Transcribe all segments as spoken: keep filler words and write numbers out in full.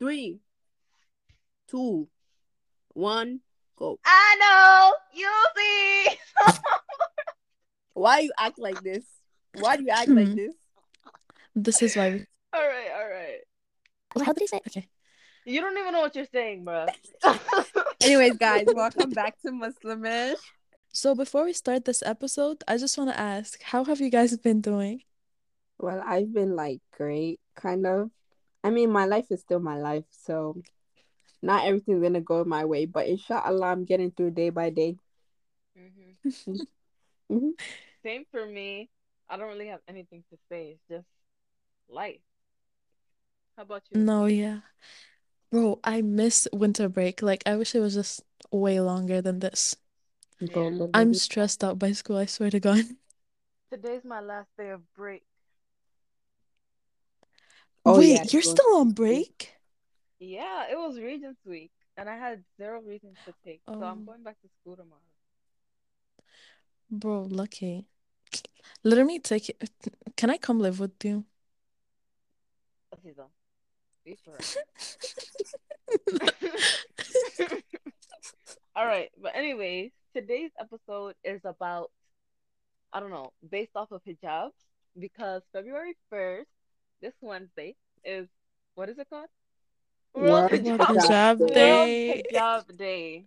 Three, two, one, go. I know. You see. Why you act like this? Why do you act like this? This is why we. All right, all right. How did he say? Okay. You don't even know what you're saying, bro. Anyways, guys, welcome back to Muslimish. So before we start this episode, I just want to ask, how have you guys been doing? Well, I've been like great, kind of. I mean, my life is still my life, so not everything's gonna go my way, but inshallah, I'm getting through day by day. hmm Mm-hmm. Same for me. I don't really have anything to say. It's just life. How about you? No, yeah. Bro, I miss winter break. Like, I wish it was just way longer than this. Bro, Yeah. I'm literally. stressed out by school, I swear to God. Today's my last day of break. Oh yeah, Wait, you're it was. still on break? Yeah, it was Regents Week, and I had zero reasons to take, so I'm Oh, going back to school tomorrow. bro, lucky. Let me take it. Can I come live with you? Aziza, be for All right, but anyways, today's episode is about, I don't know, based off of hijabs, because February first, this Wednesday, is, what is it called? World World World Hijab Hijab Hijab Day. World Day. Hijab Day.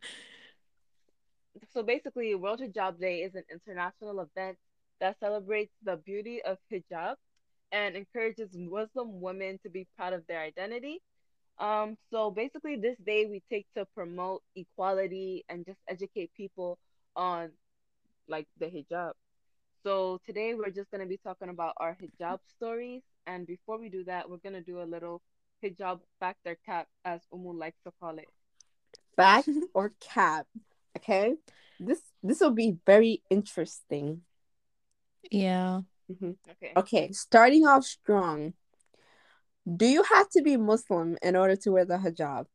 So basically, World Hijab Day is an international event that celebrates the beauty of hijab and encourages Muslim women to be proud of their identity. Um, so basically, this day we take to promote equality and just educate people on like the hijab. So today we're just gonna be talking about our hijab stories, and before we do that, we're gonna do a little hijab factor cap, as Umu likes to call it. Fact or cap? Okay, this this will be very interesting. Yeah. hmm Okay. Okay, starting off strong. Do you have to be Muslim in order to wear the hijab?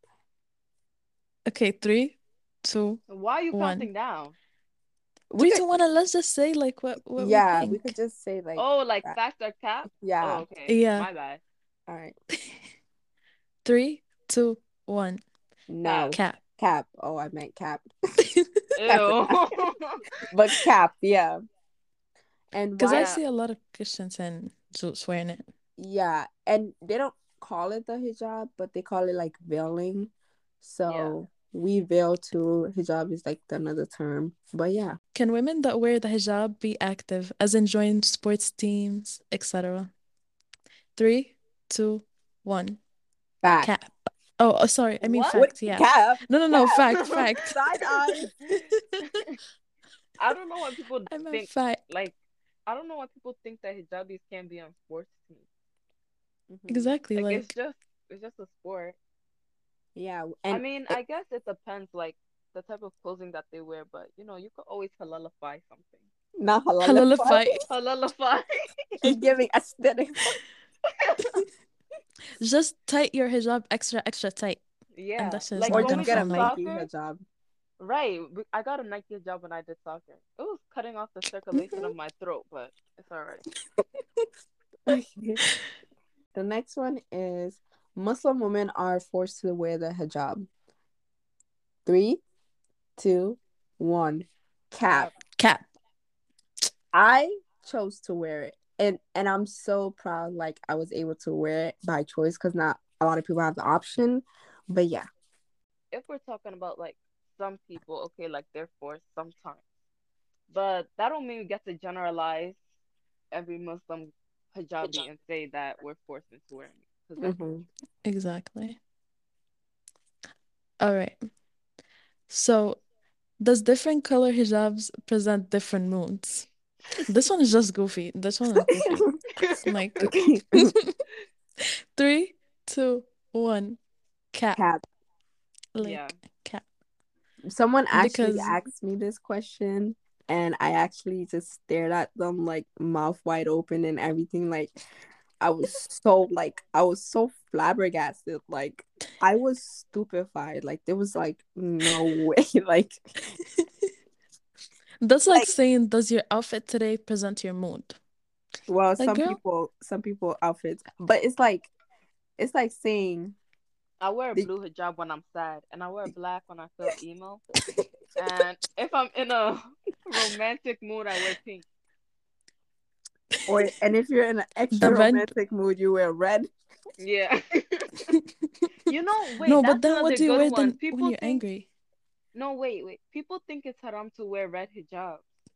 Okay, three, two, Why are you one. counting down? We Three, could, two, one, and let's just say like what what we yeah, we could think. just say like Oh, like that. fact or cap? Oh, Yeah. okay. Yeah. My bad. All right. Three, two, one. Cap. No. Cap. Cap. Oh, I meant cap. That's a Ew. cap. But cap, yeah. And Because why? I Yeah. see a lot of Christians and Jews wearing it. Yeah. And they don't call it the hijab, but they call it like veiling. Yeah. So we veil too. Hijab is like another term. But yeah. Can women that wear the hijab be active, as in join sports teams, et cetera? Three, two, one. Fact. Cap. Oh, oh, sorry. I mean What? What? fact. Yeah. Cap. No, no, no. Cap. Fact, fact. Side eyes. I don't know why people I meant think fact. like I don't know why people think that hijabis can be on sports teams. hmm Exactly. Like it's Like, just it's just a sport. Yeah. I And mean, it, I guess it depends like the type of clothing that they wear, but you know, you could always halalify something. not halalify. halalify. Halalify. It's giving aesthetic. Just tight your hijab extra, extra tight. And Yeah, that shit is like Or not when gonna we just get a did fall out. Nike soccer, hijab. right? we- I got a Nike job when I did soccer. It was cutting off the circulation of my throat, but it's all right. Okay. The next one is Muslim women are forced to wear the hijab. Three, two, one. Cap. Cap. Cap. I chose to wear it. And and I'm so proud like I was able to wear it by choice because not a lot of people have the option. But yeah. If we're talking about like some people, okay, like they're forced sometimes, but that don't mean we get to generalize every Muslim hijabi and say that we're forced into wearing it because that's not hmm true. Exactly. All right. So, does different color hijabs present different moods? This one is just goofy. This one is goofy. Like, Okay. three, two, one. Cap. Cap. Yeah. Like, cap. Someone actually Because asked me this question and I actually just stared at them like mouth wide open and everything. Like I was so like I was so flabbergasted. Like I was stupefied. Like there was like no way. Like that's like like saying, does your outfit today present your mood? well Like, some girl, people some people outfits. But it's like it's like saying I wear a The- blue hijab when I'm sad, and I wear black when I feel emo. And if I'm in a romantic mood, I wear pink. or and if you're in an The extra red. romantic mood, you wear red. Yeah. You know, wait, No, but that's then what another do you good wear one. then when People you're think, angry? no, wait, wait. People think it's haram to wear red hijab.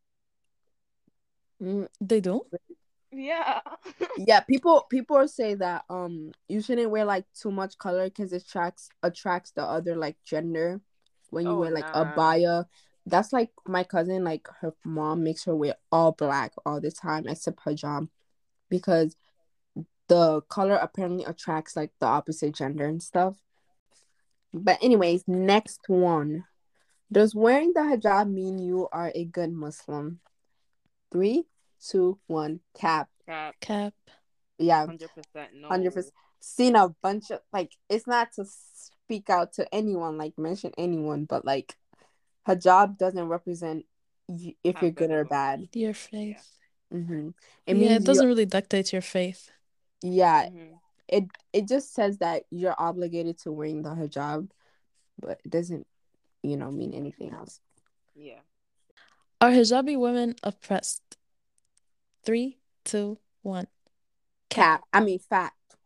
Mm, They do? Yeah. yeah, people people say that um you shouldn't wear like too much color because it attracts attracts the other like gender when you Oh, wear like a nah. baya. That's like my cousin, like her mom makes her wear all black all the time except hijab because the color apparently attracts like the opposite gender and stuff. But anyways, next one. Does wearing the hijab mean you are a good Muslim? Three, two, one, cap. Cap. Cap. Yeah, one hundred percent hundred no. percent. Seen a bunch of like it's not to speak out to anyone, like mention anyone, but like hijab doesn't represent y- if How you're good good of or a bad. Muslim. Your Yeah. faith. Mm-hmm. It Yeah, it means you. doesn't really dictate your faith. Yeah, Hmm. it it just says that you're obligated to wearing the hijab, but it doesn't you know mean anything else. Yeah. Are hijabi women oppressed? Three, two, one. Cap. Cap. I mean fact.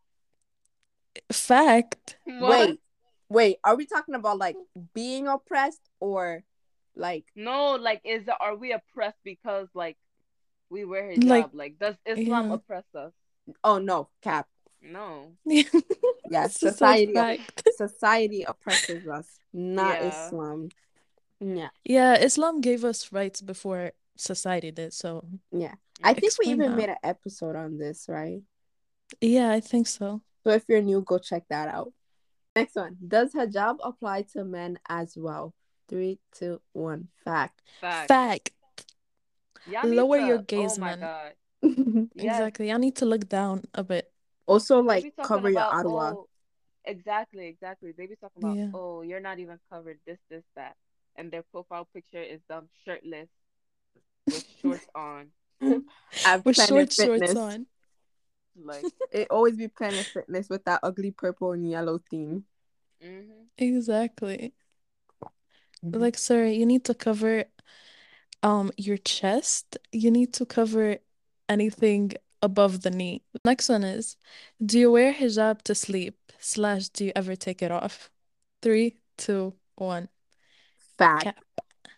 Fact. What? Wait, wait. Are we talking about like being oppressed or like? No, like, is are we oppressed because like we wear Like, hijab? Like, does Islam yeah. oppress us? Oh no, cap. No. Yes, This says society op- fact. society oppresses us, not Yeah. Islam. Yeah, Yeah, Islam gave us rights before society did, so yeah. I Hmm. think we explain even how. made an episode on this, right? Yeah, I think so. So if you're new, go check that out. Next one. Does hijab apply to men as well? Three, two, one. Fact. Fact. Fact. Y'all need Lower your to. Oh gaze, my man. God. Yes. Exactly. I need to look down a bit. Also, They like be talking cover your about, arwa. oh, exactly, exactly. They be talking about, Yeah. oh, you're not even covered, this, this, that. And their profile picture is them shirtless with shorts on. At With Planet short shorts Fitness. on. Like, It always be Planet Fitness with that ugly purple and yellow theme. mm-hmm. Exactly. Mhm. Like, sorry, you need to cover um your chest. You need to cover anything above the knee. Next one is, do you wear hijab to sleep? Slash, do you ever take it off? Three, two, one. Fact. Cap.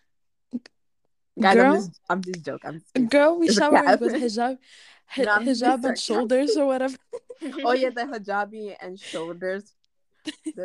Guys, I'm Girl, just I'm just joking. I'm just being girl, we it's a showering cap. with hijab, hi- No, I'm just being hijab and sarcastic. shoulders or whatever. Oh yeah, the hijabi and shoulders. The...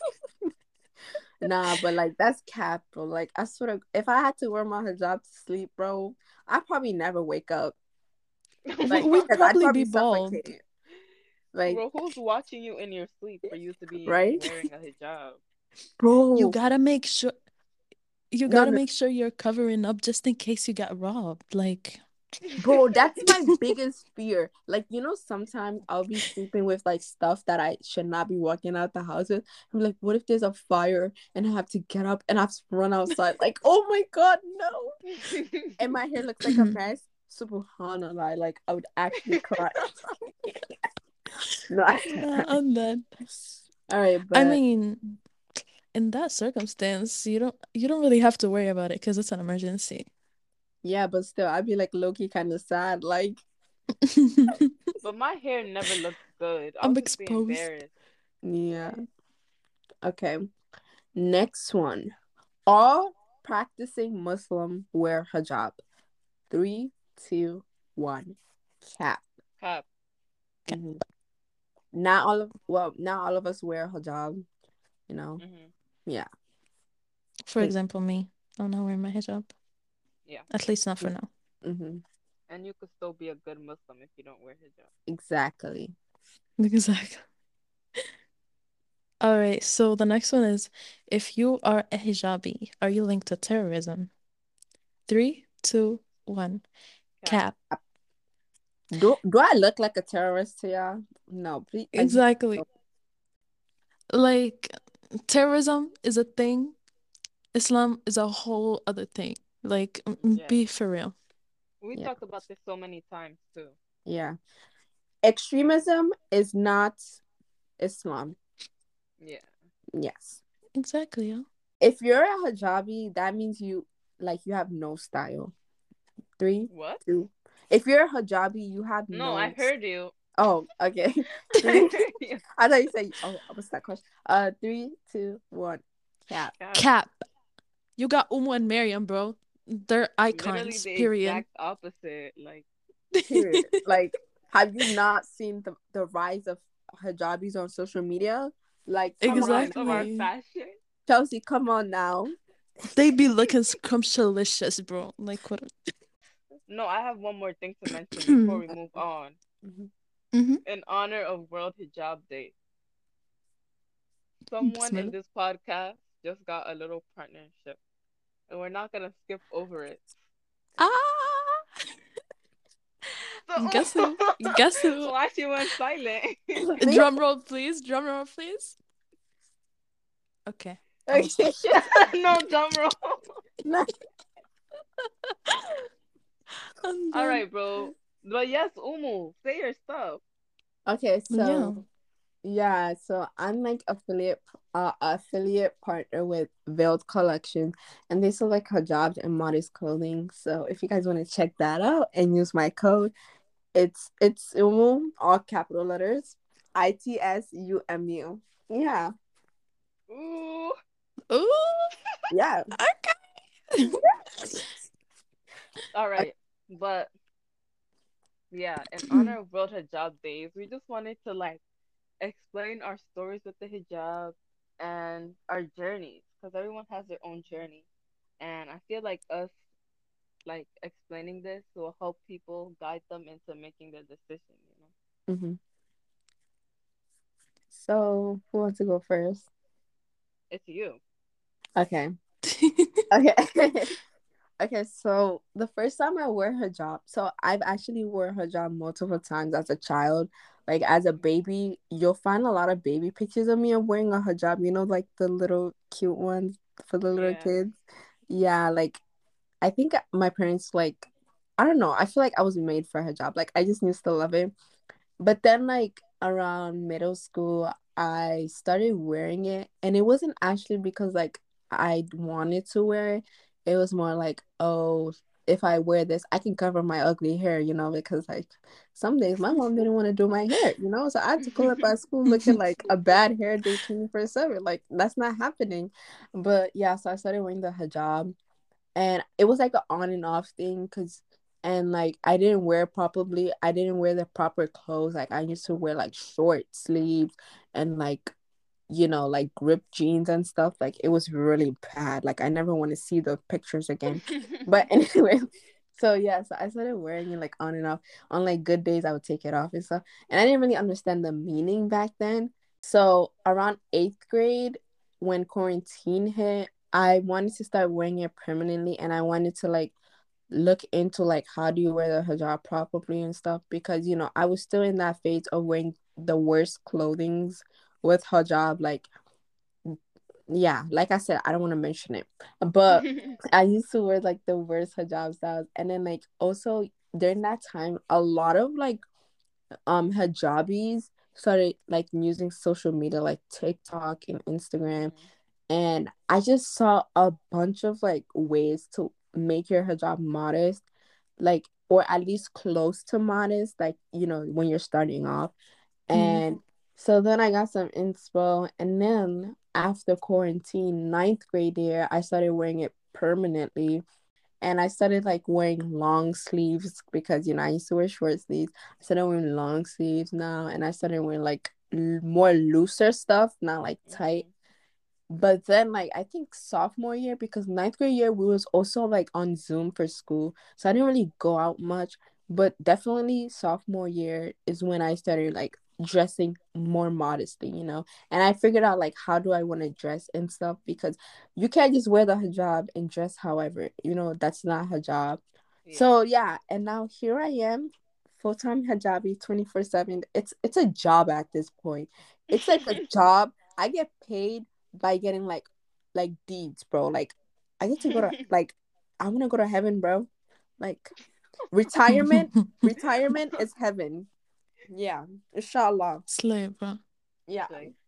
nah, but like that's cap, bro. Like I sort of, if I had to wear my hijab to sleep, bro, I'd probably never wake up. Oh We- Like, my We'd because I'd probably be probably bald. suffocate. Like, Bro, who's watching you in your sleep for you to be even right, wearing a hijab? You bro. gotta make sure you No, gotta no, make sure you're covering up just in case you get robbed. Like, bro. That's my biggest fear. Like, you know, sometimes I'll be sleeping with like stuff that I should not be walking out the house with. I'm like, what if there's a fire and I have to get up and I have to run outside? Like, oh my god, no. And my hair looks like a mess. Subhanallah, like I would actually cry. No, I nah, can't. I'm done. All right, I but mean, in that circumstance, you don't you don't really have to worry about it because it's an emergency. yeah, but still, I'd be like low-key kind of sad. Like, But my hair never looks good. I'll I'm just be exposed. embarrassed. yeah. Right? Okay. Next one. All practicing Muslim wear hijab. Three, two, one. Cap. Cap. Mhm. Not all of well, not all of us wear hijab. You know. Hmm. Yeah. For Like. example, me. I'm not wearing my hijab. Yeah. At least not for now. Mm-hmm. And you could still be a good Muslim if you don't wear hijab. Exactly. Exactly. All right, so the next one is, if you are a hijabi, are you linked to terrorism? Three, two, one. Cap. Cap. Do do I look like a terrorist to y'all? No, please. I just Exactly. Like, terrorism is a thing, Islam is a whole other thing. Like, mm, mm, Yes. be for real. We yeah, talked about this so many times too. yeah. Extremism is not Islam. Yeah. Yes. Exactly, yeah. If you're a hijabi, that means you like you have no style. Three, What? two. If you're a hijabi, you have No, I no. heard you. Oh, okay. I Three. heard you. I thought you said. Oh, what's that question? Uh, three, two, one. Cap. Cap. Cap. You got Umu and Miriam, bro. They're Literally icons, the period. exact opposite. Like, Period. Like, have you not seen the the rise of hijabis on social media? Like, the come rise on, of our Exactly. fashion. Chelsea, come on now. They be looking scrumptious, bro. Like what? No, I have one more thing to mention before Hmm. we move on. Mhm. In honor of World Hijab Day, someone in Bismillah. this podcast just got a little partnership, and we're not gonna skip over it. Ah, guess So, who? Guess who? why she went silent? See? Drum roll, please. Drum roll, please. Okay, I will Okay. stop. No drum roll. No. I'm All done. right, bro. But yes, Umu, say your stuff. Okay, Yeah. so yeah, so I'm like affiliate uh affiliate partner with Veiled Collection, and they sell like hijabs and modest clothing. So if you guys want to check that out and use my code, it's it's Umu, all capital letters, I T S U M U. Yeah, Ooh. Ooh. yeah. Okay. All Okay. right. But yeah, in Hmm. honor of World Hijab Days, we just wanted to like explain our stories with the hijab and our journeys because everyone has their own journey. And I feel like us like explaining this will help people guide them into making their decision, you know. hmm So who wants to go first? It's you. Okay. Okay. Okay, so the first time I wore hijab, so I've actually wore hijab multiple times as a child. Like as a Mhm. baby, you'll find a lot of baby pictures of me of wearing a hijab, you know, like the little cute ones for the little Yeah. kids. Yeah, like I think my parents like I don't know, I feel like I was made for hijab. Like I just used to love it. But then, like, around middle school, I started wearing it. And it wasn't actually because, like, I wanted to wear it. It was more like, oh, if I wear this, I can cover my ugly hair, you know, because, like, some days my mom didn't want to do my hair, you know? So I had to pull up at school looking like a bad hair day twenty-four seven. Like, that's not happening. But yeah, so I started wearing the hijab, and it was like an on and off thing because and like I didn't wear properly I didn't wear the proper clothes. Like I used to wear like short sleeves and like you know like ripped jeans and stuff. Like it was really bad. Like I never want to see the pictures again. But anyway, so yeah, so I started wearing it like on and off. On like good days I would take it off and stuff, and I didn't really understand the meaning back then. So around eighth grade, when quarantine hit, I wanted to start wearing it permanently, and I wanted to like look into like how do you wear the hijab properly and stuff, because you know I was still in that phase of wearing the worst clothings with hijab. Like yeah, like I said, I don't want to mention it, but I used to wear like the worst hijab styles, and then like also during that time, a lot of like um hijabis started like using social media like TikTok and Instagram, Mhm. and I just saw a bunch of like ways to make your hijab modest, like or at least close to modest, like you know when you're starting off. Mm. And so then I got some inspo, and then after quarantine, ninth grade year, I started wearing it permanently, and I started like wearing long sleeves because you know I used to wear short sleeves. I started wearing long sleeves now, and I started wearing like l- more looser stuff, not like tight. Mhm. But then like I think sophomore year, because ninth grade year we was also like on Zoom for school, so I didn't really go out much. But definitely sophomore year is when I started like dressing more modestly, you know. And I figured out like how do I want to dress and stuff, because you can't just wear the hijab and dress however, you know, that's not hijab. Yeah. So yeah, and now here I am, full time hijabi twenty four seven. It's it's a job at this point. It's like a job. I get paid by getting like like deeds, bro. Like I get to go to like I want to go to heaven, bro. Like retirement, retirement is heaven. Yeah, inshallah. Slay, bro. Yeah. Slay.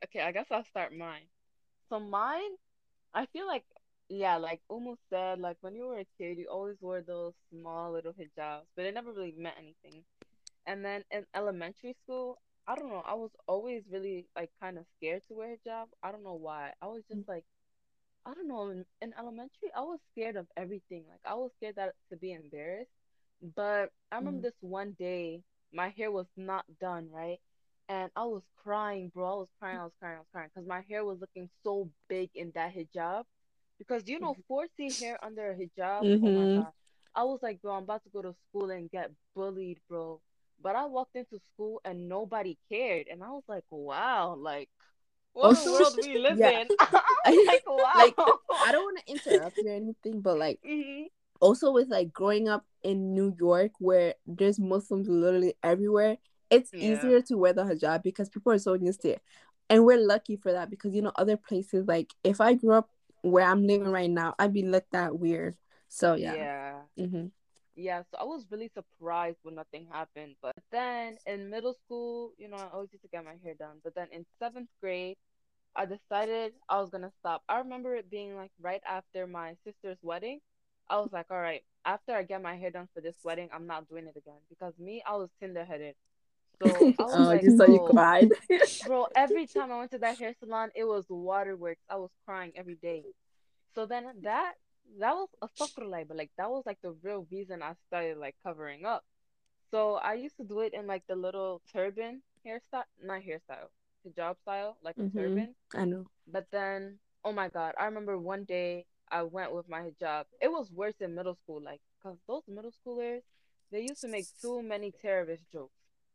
Okay, I guess I'll start mine. So mine, I feel like, yeah, like Umu said, like when you were a kid, you always wore those small little hijabs, but it never really meant anything. And then in elementary school, I don't know, I was always really like kind of scared to wear hijab. I don't know why. I was just like, I don't know, in, in elementary, I was scared of everything. Like I was scared that to be embarrassed. But I remember Mhm. this one day, my hair was not done, right? And I was crying, bro. I was crying, I was crying, I was crying because my hair was looking so big in that hijab. Because you know, four C hair under a hijab, oh my Mhm. God. I was like, bro, I'm about to go to school and get bullied, bro. But I walked into school and nobody cared. And I was like, wow, like, what a Also, world we live yeah, in. I was I like, like wow. I don't want to interrupt you or anything, but like hmm also with like growing up in New York where there's Muslims literally everywhere, it's Yeah. easier to wear the hijab because people are so used to it. And we're lucky for that because you know other places like if I grew up where I'm living right now, I'd be looked at weird. So yeah. Yeah. Mhm. Yeah, so I was really surprised when nothing happened. But then in middle school, you know, I always used to get my hair done. But then in seventh grade, I decided I was gonna stop. I remember it being like right after my sister's wedding. I was like, all right, after I get my hair done for this wedding, I'm not doing it again. Because me, I was tender-headed. So I was Oh, like, just so you bro, cried. bro, every time I went to that hair salon, it was waterworks. I was crying every day. So then that that was a sacrilege, but like that was like the real reason I started like covering up. So I used to do it in like the little turban hairstyle, not hairstyle, hijab style, like a Mhm. turban. I know. But then, oh my God, I remember one day I went with my hijab. It was worse in middle school, like, cause those middle schoolers, they used to make too many terrorist jokes.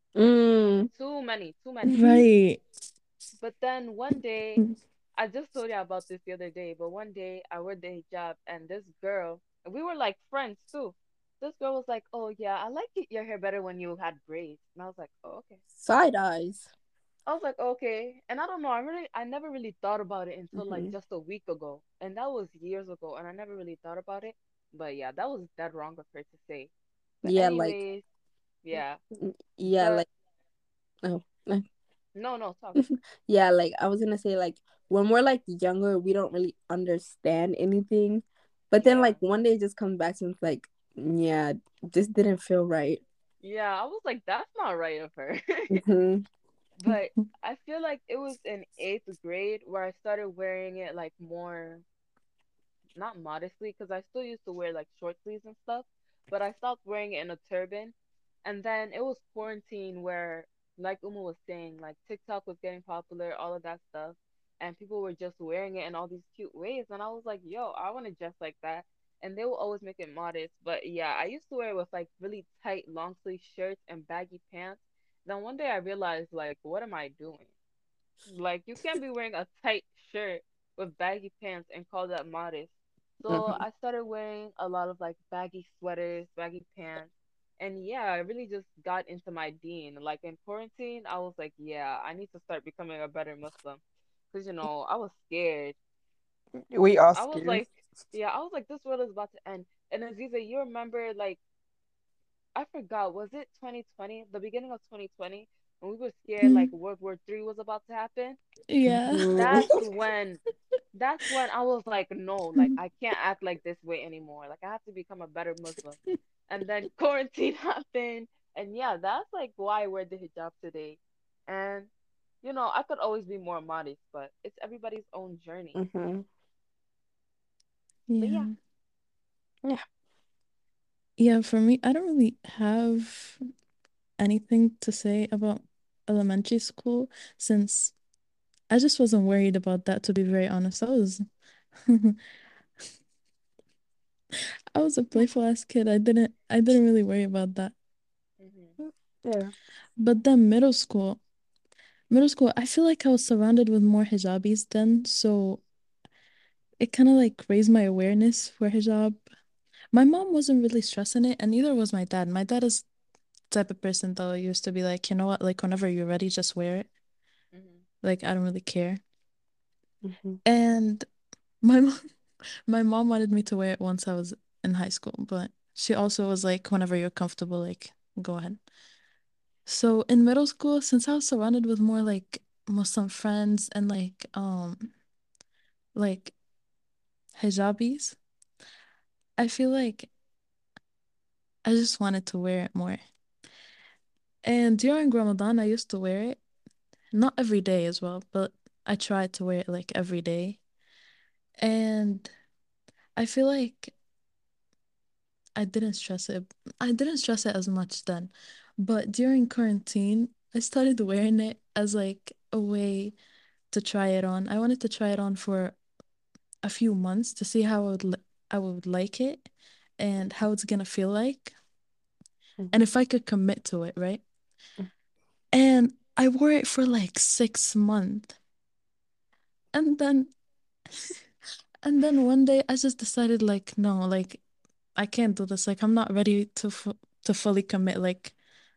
Mm. Too many, too many. Right. But then one day, I just told you about this the other day, but one day I wore the hijab and this girl, and we were like friends too. This girl was like, "Oh yeah, I like it- your hair better when you had braids." And I was like, "Oh, okay." Side eyes. I was like, "Okay." And I don't know, I really I never really thought about it until like Mhm. just a week ago. And that was years ago, and I never really thought about it. But yeah, that was dead wrong of her to say. But Yeah, like anyways, yeah. yeah, But like oh. no, no, talk. Yeah, like I was gonna say, like when we're like younger, we don't really understand anything. But then Yeah. like one day it just comes back to it's like, yeah, this didn't feel right. Yeah, I was like, that's not right of her. Hmm. But I feel like it was in eighth grade where I started wearing it like more, not modestly, because I still used to wear like short sleeves and stuff, but I stopped wearing it in a turban. And then it was quarantine where, like Uma was saying, like TikTok was getting popular, all of that stuff, and people were just wearing it in all these cute ways. And I was like, yo, I want to dress like that. And they will always make it modest. But yeah, I used to wear it with like really tight long sleeve shirts and baggy pants. Then one day I realized, like, what am I doing? Like you can't be wearing a tight shirt with baggy pants and call that modest. So Hmm. I started wearing a lot of like baggy sweaters, baggy pants. And yeah, I really just got into my deen. Like in quarantine, I was like, yeah, I need to start becoming a better Muslim. Cause you know, I was scared. We all I was scared. like, yeah, I was like, this world is about to end. And Aziza, you remember like I forgot, was it twenty twenty, the beginning of twenty twenty, when we were scared like Mm, World War Three was about to happen? yeah. Mhm. that's when that's when I was like, no, like I can't act like this way anymore. Like I have to become a better Muslim. And then quarantine happened, and yeah, that's like why I wear the hijab today. And you know, I could always be more modest, but it's everybody's own journey. Mhm. But yeah. Yeah. Yeah. Yeah, for me, I don't really have anything to say about elementary school since I just wasn't worried about that, to be very honest. I was I was a playful ass kid. I didn't I didn't really worry about that. hmm Yeah. But then middle school, middle school, I feel like I was surrounded with more hijabis then, so it kind of like raised my awareness for hijab. My mom wasn't really stressing it, and neither was my dad. My dad is the type of person that used to be like, you know what, like whenever you're ready, just wear it. hmm Like I don't really care. Mhm. And my mom, my mom wanted me to wear it once I was in high school, but she also was like, whenever you're comfortable, like go ahead. So in middle school, since I was surrounded with more like Muslim friends and like um like hijabis, I feel like I just wanted to wear it more. And during Ramadan, I used to wear it, not every day as well, but I tried to wear it like every day. And I feel like I didn't stress it. I didn't stress it as much then. But during quarantine, I started wearing it as like a way to try it on. I wanted to try it on for a few months to see how I would li- I would like it and how it's gonna feel like and Mhm. if I could commit to it, right? And I wore it for like six months. And then and then one day I just decided like no, like I can't do this. Like I'm not ready to f to fully commit like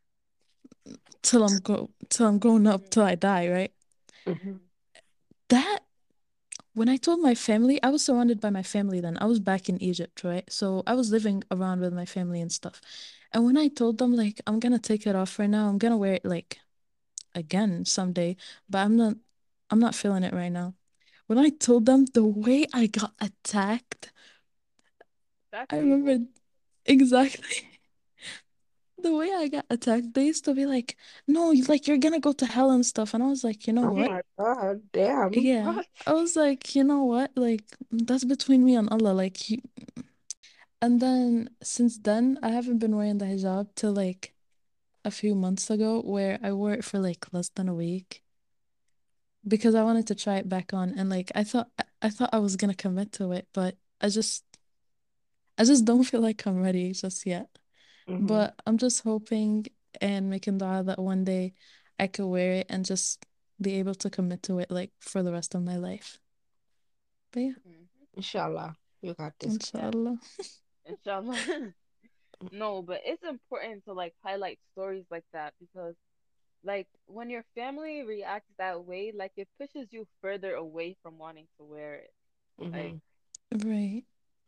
till I'm go till I'm grown up till Mhm. I die, right? Mhm. Mhm. That when I told my family, I was surrounded by my family then. I was back in Egypt, right? So I was living around with my family and stuff. And when I told them like I'm gonna take it off right now, I'm gonna wear it like again someday, but I'm not I'm not feeling it right now. When I told them the way I got attacked, That's I evil. remember exactly the way I got attacked. They used to be like, "No, you like you're gonna go to hell and stuff." And I was like, "You know Oh what? my God, damn. Yeah." What? I was like, "You know what? Like that's between me and Allah." Like you... And then since then, I haven't been wearing the hijab till like a few months ago, where I wore it for like less than a week because I wanted to try it back on, and like I thought I thought I was gonna commit to it, but I just I just don't feel like I'm ready just yet. Hmm. But I'm just hoping and making dua that one day I could wear it and just be able to commit to it like for the rest of my life. But yeah, Mhm. Inshallah, you got this. Yeah, inshallah. inshallah. No, but it's important to like highlight stories like that because like when your family reacts that way, like it pushes you further away from wanting to wear it. Like, Hmm. Right.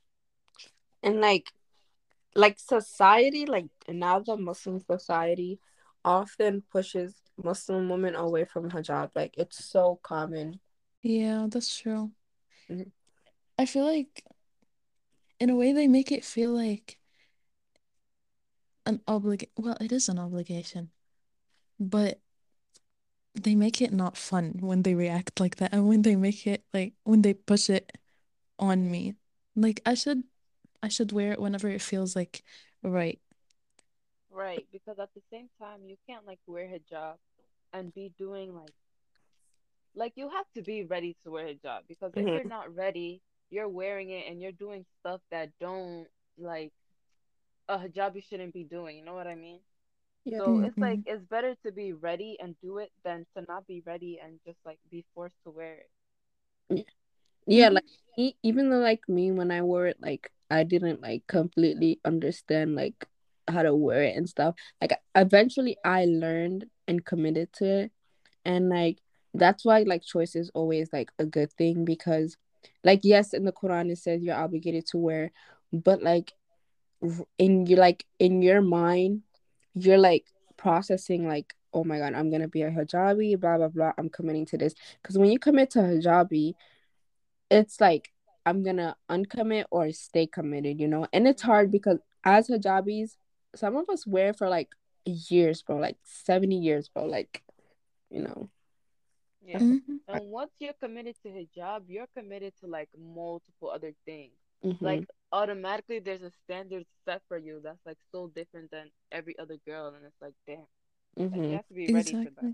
And like, like society, like now the Muslim society often pushes Muslim women away from hijab. Like it's so common. Yeah, that's true. Mhm. I feel like in a way they make it feel like an oblig well, it is an obligation, but they make it not fun when they react like that and when they make it like when they push it on mhm, me. Like I should I should wear it whenever it feels like right. right, because at the same time, you can't like wear hijab and be doing like like you have to be ready to wear hijab because if you're Mhm. not ready, you're wearing it and you're doing stuff that don't like a hijabi shouldn't be doing. You know what I mean? Yeah. So it's like Mm-mm. it's better to be ready and do it than to not be ready and just like be forced to wear it. Yeah. Yeah, Mm-hmm. like e- even though like me when I wore it, like I didn't like completely understand like how to wear it and stuff. Like eventually I learned and committed to it. And like that's why like choice is always like a good thing because like yes in the Quran it says you're obligated to wear, but like r- in your like in your mind you're like processing like oh my god I'm gonna be a hijabi blah blah blah I'm committing to this because when you commit to hijabi it's like I'm gonna uncommit or stay committed, you know, and it's hard Mhm. because as hijabis some of us wear for like years bro, like seventy years bro, like you know Yeah. that's Mm-hmm. hard. And once you're committed to hijab, you're committed to like multiple other things. Mm-hmm. Like automatically there's a standard set for you that's like so different than every other girl and it's like damn. Like you Mm-hmm. have to be ready for that. Exactly.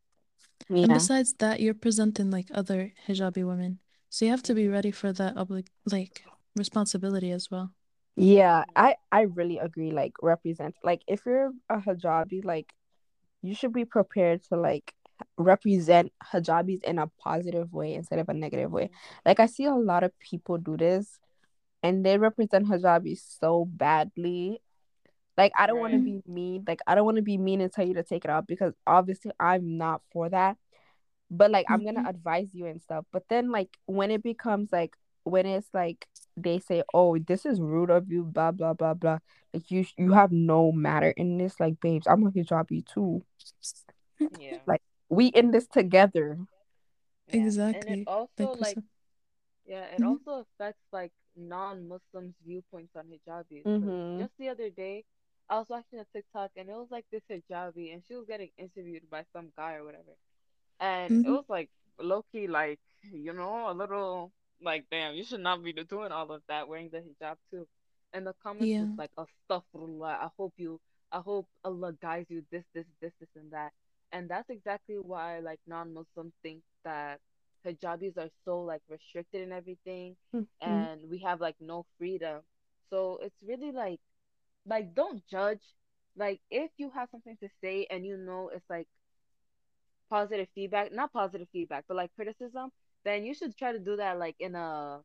And Yeah. besides that, you're presenting like other hijabi women. So you have to be Mhm. ready for that oblig like responsibility as well. Yeah, Mhm. I I really agree. Like represent, like if you're a hijabi, like you should be prepared to like represent hijabis in a positive way instead of a negative way. Mhm. Like I see a lot of people do this and they represent hijabis so badly. Like I don't want to Right. Mm-hmm. be mean. Like I don't want to be mean and tell you to take it off because obviously I'm not for that. But like I'm gonna Mm-hmm. advise you and stuff. But then like when it becomes like when it's like they say, "Oh, this is rude of you," blah blah blah blah. Like you you have no matter in this. Like, babes, I'm gonna drop you too. Yeah. Like. We in this together. Yeah, and it Exactly. also Like we like said. yeah, it Mhm. also affects like non-Muslims' viewpoints on hijabis. Because Mm-hmm. just the other day, I was watching a TikTok and it was like this hijabi, and she was getting interviewed by some guy or whatever, and it Mhm. was like low key, like you know, a little like damn, you should not be doing all of that, wearing the hijab too. And the comments was Yeah. like, astaghfirullah, I hope you, I hope Allah guides you, this, this, this, this, and that. And that's exactly why like non-Muslims think that hijabis are so like restricted and everything, Mm-hmm. and we have like no freedom. So it's really like like don't judge. Like if you have something to say and you know it's like positive feedback, not positive feedback, but like criticism, then you should try to do that like in a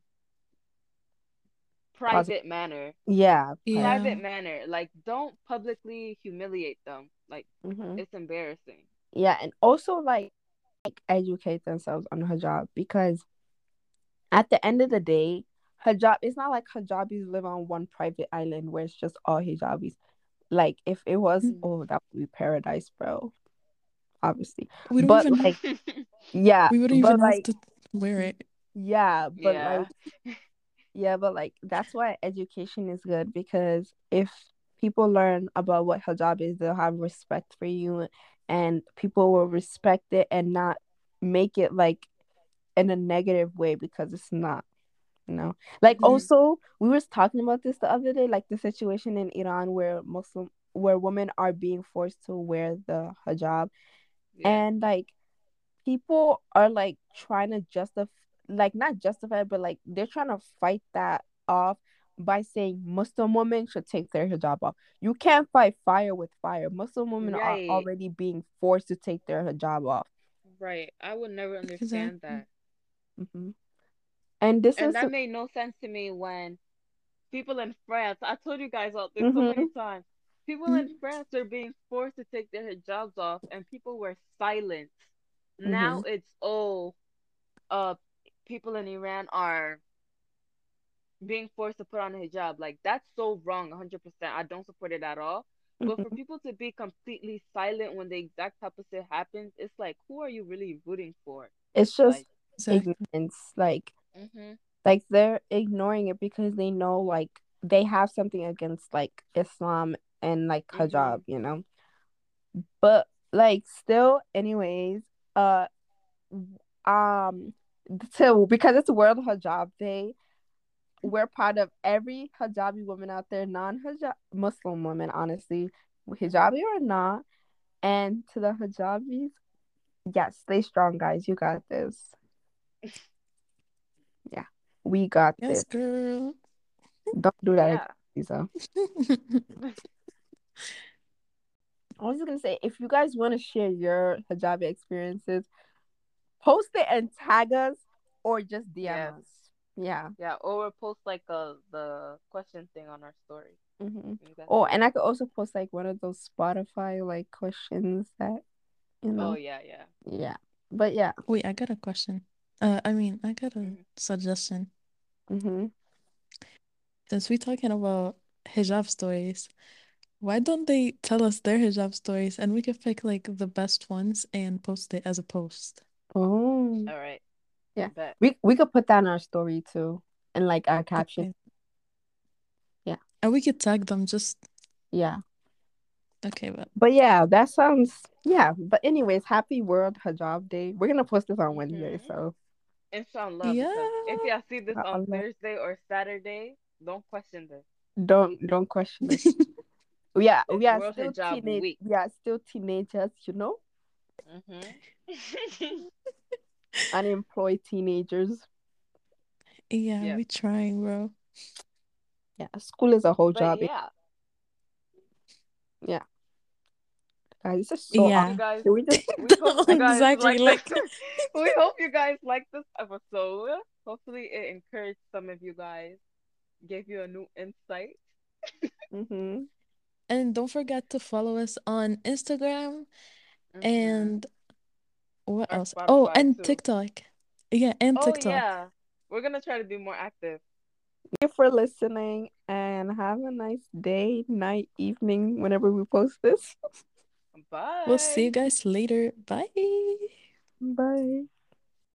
Positive. private manner. Yeah, private. Private Yeah. manner. Like don't publicly humiliate them. Like Mm-hmm. it's embarrassing. Yeah, and also like educate themselves on hijab because at the end of the day, hijab it's not like hijabis live on one private island where it's just all hijabis. Like if it was, Mm. oh, that would be paradise, bro. Obviously, We don't but even like, yeah, we wouldn't but even have like, to wear y- it. yeah, but Yeah. like, yeah, but like, that's why education is good because if people learn about what hijab is, they'll have respect for you, and people will respect it and not make it like in a negative way because it's not. You know, like Mhm. Mhm. also we was talking about this the other day, like the situation in Iran where Muslim where women are being forced to wear the hijab, Yeah. and like people are like trying to justify, like not justify, but like they're trying to fight that off by saying Muslim women should take their hijab off. You can't fight fire with fire. Muslim women are Right. already being forced to take their hijab off. Right. I would never understand Exactly. that. Hmm. And this And is. that made no sense to me when people in France, I told you guys all this so many Hmm. times. People in Mhm. France are being forced to take their hijabs off and people were silent. Now Hmm. it's oh, uh people in Iran are being forced to put on a hijab. Like that's so wrong, one hundred percent. I don't support it at all. But for Hmm. people to be completely silent when the exact opposite happens, it's like who are you really rooting for? It's just Like, Exactly. ignorance. Like mhm, like they're ignoring it because they know like they have something against like Islam and like hijab, mhm, you know. But like still, anyways, uh, um, so because it's World Hijab Day, we're proud of every hijabi woman out there, non-hijab Muslim women, honestly, mhm. hijabi or not, and to the hijabis, yes, stay strong, guys. You got this. Yeah, we got Yes, this. girl. Don't do that again, Yeah. Lisa. I was just gonna say, if you guys want to share your hijabi experiences, post it and tag us, or just D M Yes. us. Yeah. Yeah. Or we'll post like a the question thing on our story. Mm-hmm. You guys Oh, see and it. I could also post like one of those Spotify like questions that you Oh know. yeah, yeah. Yeah. But yeah. Wait, I got a question. Uh, I mean, I got a Mhm. suggestion. Mm-hmm. Since we're talking about hijab stories, why don't they tell us their hijab stories and we could pick like the best ones and post it as a post? Oh. All right. Yeah. Bet. We we could put that in our story too, and like our caption. Okay. Yeah. And we could tag them just Yeah. okay, but But yeah, that sounds yeah. But anyways, happy World Hijab Day. We're gonna post this on Wednesday, Mhm. so Inshallah, because if yeah. y'all see this ya on Allah. Thursday or Saturday, don't question this. Don't don't question us. We are we It's are World still Hijab teenage. Week. We are still teenagers, you know, Mhm. unemployed teenagers. Yeah, Yes. we trying, bro. Yeah, school is a whole But job. yeah, Yeah, guys, this is we so hope awesome. you Yeah. guys Can we just we hope you guys Exactly. like this. Like We hope you guys like this episode. Hopefully it encouraged some of you guys, gave you a new insight. mm-hmm. and don't forget to follow us on Instagram Mhm. and what Our else? Oh, Spotify and too. TikTok. Yeah, and Oh TikTok. yeah. We're gonna try to be more active. Thank you for listening and have a nice day, night, evening, whenever we post this. We'll see you Bye. guys later. Bye. Bye.